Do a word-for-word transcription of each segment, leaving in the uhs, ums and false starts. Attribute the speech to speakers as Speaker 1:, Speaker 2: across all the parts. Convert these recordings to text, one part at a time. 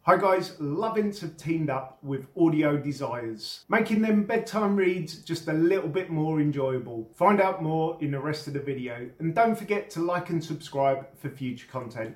Speaker 1: Hi guys, Lovints have teamed up with Audio Desires, making them bedtime reads just a little bit more enjoyable. Find out more in the rest of the video, and don't forget to like and subscribe for future content.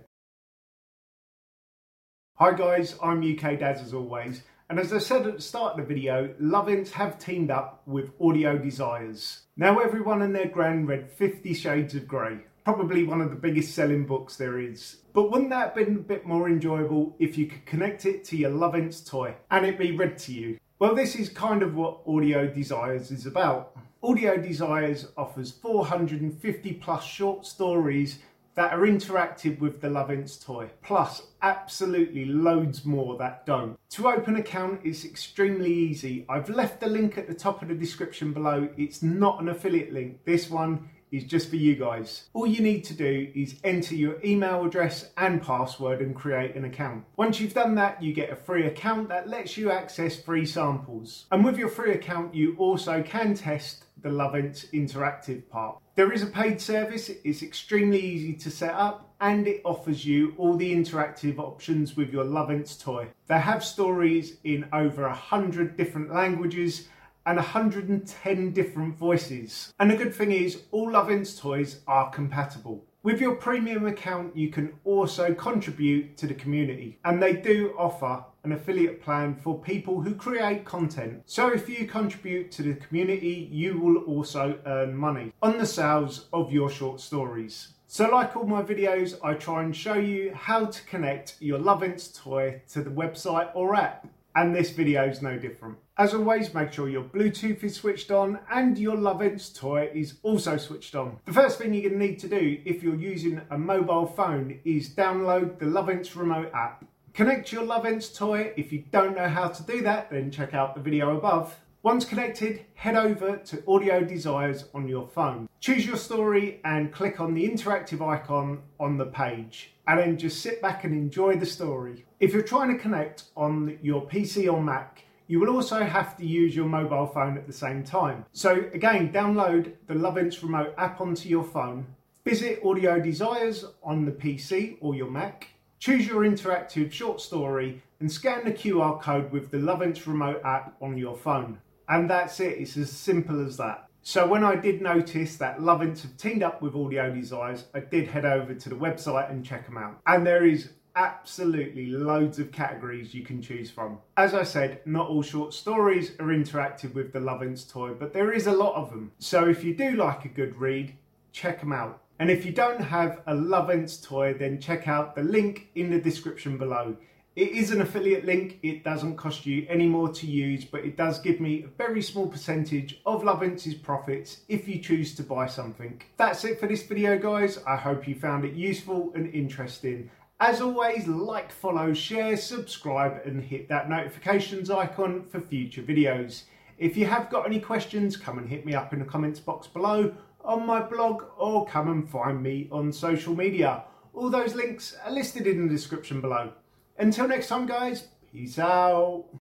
Speaker 1: Hi guys, I'm U K Daz as always, and as I said at the start of the video, Lovints have teamed up with Audio Desires. Now everyone and their gran read Fifty Shades of Grey. Probably one of the biggest selling books there is. But wouldn't that have been a bit more enjoyable if you could connect it to your Lovints toy and it be read to you? Well, this is kind of what Audio Desires is about. Audio Desires offers four hundred fifty plus short stories that are interactive with the Lovints toy, plus absolutely loads more that don't. To open an account is extremely easy. I've left the link at the top of the description below. It's not an affiliate link. This one is just for you guys. All you need to do is enter your email address and password and create an account. Once you've done that, you get a free account that lets you access free samples. And with your free account, you also can test the Lovints interactive part. There is a paid service, it's extremely easy to set up, and it offers you all the interactive options with your Lovints toy. They have stories in over a hundred different languages and one hundred ten different voices. And the good thing is, all Lovints toys are compatible. With your premium account, you can also contribute to the community, and they do offer an affiliate plan for people who create content. So if you contribute to the community, you will also earn money on the sales of your short stories. So like all my videos, I try and show you how to connect your Lovints toy to the website or app. And this video is no different. As always, make sure your Bluetooth is switched on and your Lovints toy is also switched on. The first thing you're going to need to do if you're using a mobile phone is download the Lovints remote app. Connect your Lovints toy. If you don't know how to do that, then check out the video above. Once connected, head over to Audio Desires on your phone. Choose your story and click on the interactive icon on the page. And then just sit back and enjoy the story. If you're trying to connect on your P C or Mac, you will also have to use your mobile phone at the same time. So again, download the Lovints remote app onto your phone, visit Audio Desires on the P C or your Mac, choose your interactive short story and scan the Q R code with the Lovints remote app on your phone. And that's it, it's as simple as that. So when I did notice that Lovints have teamed up with Audio Desires, I did head over to the website and check them out. And there is absolutely loads of categories you can choose from. As I said, not all short stories are interactive with the Lovints toy, but there is a lot of them. So if you do like a good read, check them out. And if you don't have a Lovints toy, then check out the link in the description below. It is an affiliate link, it doesn't cost you any more to use, but it does give me a very small percentage of Lovints' profits if you choose to buy something. That's it for this video guys, I hope you found it useful and interesting. As always, like, follow, share, subscribe and hit that notifications icon for future videos. If you have got any questions, come and hit me up in the comments box below, on my blog, or come and find me on social media. All those links are listed in the description below. Until next time guys, peace out.